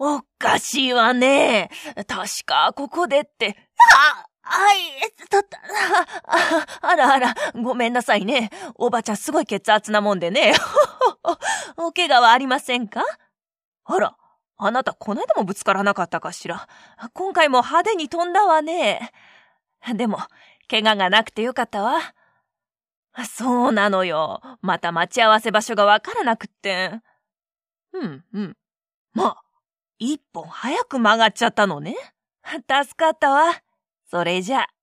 おかしいわね。確かここでって。はい、あらあら、ごめんなさいね。おばちゃんすごい血圧なもんでね。お怪我はありませんか？あら、あなたこないだもぶつからなかったかしら。今回も派手に飛んだわね。でも、怪我がなくてよかったわ。そうなのよ。また待ち合わせ場所がわからなくって。まあ、一本早く曲がっちゃったのね。助かったわ。それじゃあ。